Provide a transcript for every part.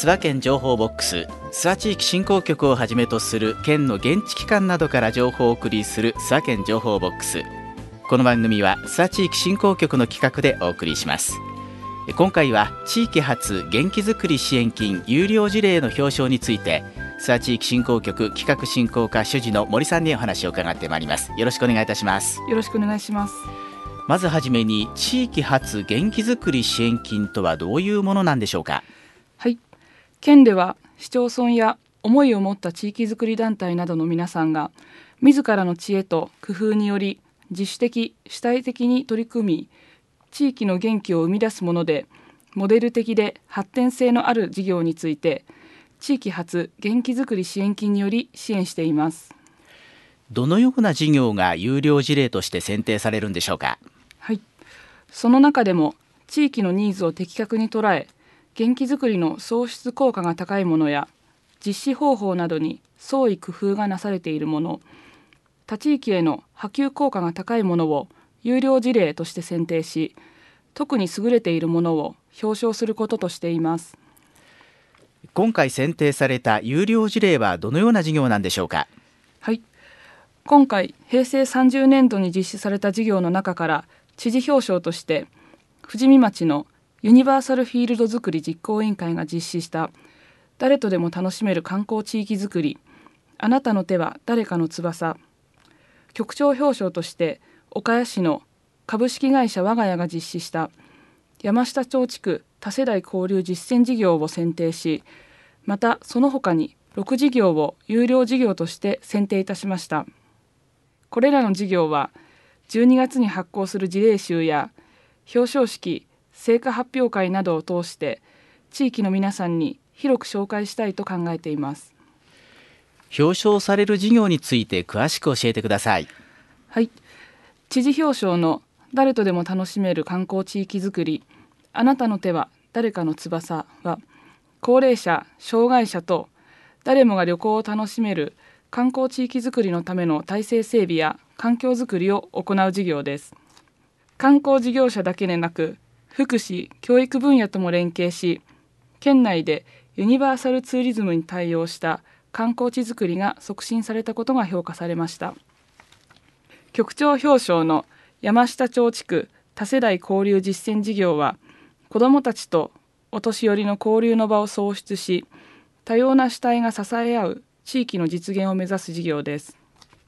諏訪県情報ボックス、諏訪地域振興局をはじめとする県の現地機関などから情報をお送りする諏訪県情報ボックス。この番組は諏訪地域振興局の企画でお送りします。今回は地域発元気づくり支援金有料事例の表彰について、諏訪地域振興局企画振興課主事の森さんにお話を伺ってまいります。よろしくお願いいたします。 よろしくお願いします。 まずはじめに、地域発元気づくり支援金とはどういうものなんでしょうか。 はい、県では市町村や思いを持った地域づくり団体などの皆さんが自らの知恵と工夫により自主的主体的に取り組み、地域の元気を生み出すものでモデル的で発展性のある事業について、地域発元気づくり支援金により支援しています。 どのような事業が有料事例として選定されるんでしょうか。 はい、その中でも地域のニーズを的確に捉え、元気づくりの創出効果が高いものや実施方法などに創意工夫がなされているもの、他地域への波及効果が高いものを有料事例として選定し、特に優れているものを表彰することとしています。 今回選定された有料事例はどのような事業なんでしょうか。 はい、今回平成30年度に実施された事業の中から知事表彰として、富士見町のユニバーサルフィールドづくり実行委員会が実施した誰とでも楽しめる観光地域づくり、あなたの手は誰かの翼、局長表彰として岡谷市の株式会社我が家が実施した山下町地区多世代交流実践事業を選定し、またその他に6事業を有料事業として選定いたしました。これらの事業は12月に発行する事例集や表彰式、成果発表会などを通して地域の皆さんに広く紹介したいと考えています。 表彰される事業について詳しく教えてください。 はい、知事表彰の誰とでも楽しめる観光地域づくり、あなたの手は誰かの翼は、高齢者、障害者と誰もが旅行を楽しめる観光地域づくりのための体制整備や環境づくりを行う事業です。観光事業者だけでなく、福祉・教育分野とも連携し、県内でユニバーサルツーリズムに対応した観光地づくりが促進されたことが評価されました。局長表彰の山下町地区多世代交流実践事業は、子どもたちとお年寄りの交流の場を創出し、多様な主体が支え合う地域の実現を目指す事業です。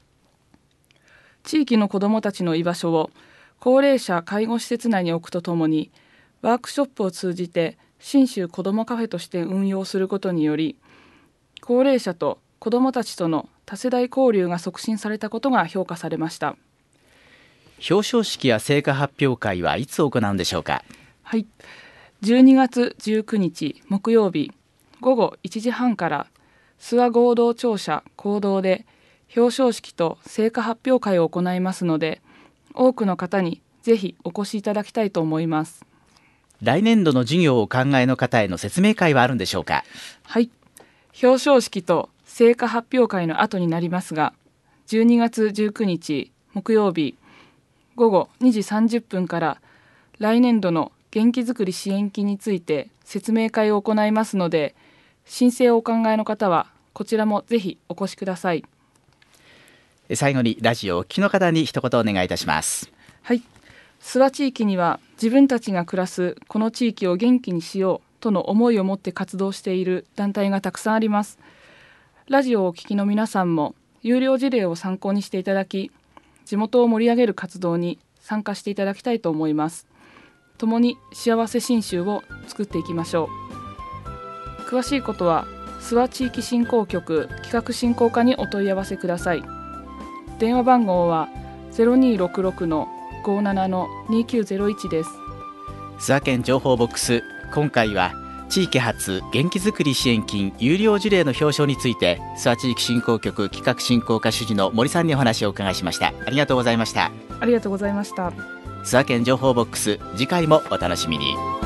地域の子どもたちの居場所を高齢者介護施設内に置くとともに、ワークショップを通じて信州こどもカフェとして運用することにより、高齢者と子どもたちとの多世代交流が促進されたことが評価されました。 表彰式や成果発表会はいつ行うんでしょうか。 はい、12月19日木曜日午後1時半から諏訪合同庁舎講堂で表彰式と成果発表会を行いますので、多くの方にぜひお越しいただきたいと思います。 来年度の事業をお考えの方への説明会はあるんでしょうか。 はい、表彰式と成果発表会の後になりますが、12月19日木曜日午後2時30分から来年度の元気づくり支援金について説明会を行いますので、申請をお考えの方はこちらもぜひお越しください。 最後にラジオをお聞きの方に一言お願いいたします。 はい、諏訪地域には自分たちが暮らすこの地域を元気にしようとの思いを持って活動している団体がたくさんあります。ラジオをお聞きの皆さんも有料事例を参考にしていただき、地元を盛り上げる活動に参加していただきたいと思います。共に幸せ信州を作っていきましょう。詳しいことは諏訪地域振興局企画振興課にお問い合わせください。電話番号は 0266-57-2901 です。 諏訪県情報ボックス、今回は地域発元気づくり支援金有料事例の表彰について、諏訪地域振興局企画振興課主事の森さんにお話をお伺いしました。ありがとうございました。 ありがとうございました。 諏訪県情報ボックス、次回もお楽しみに。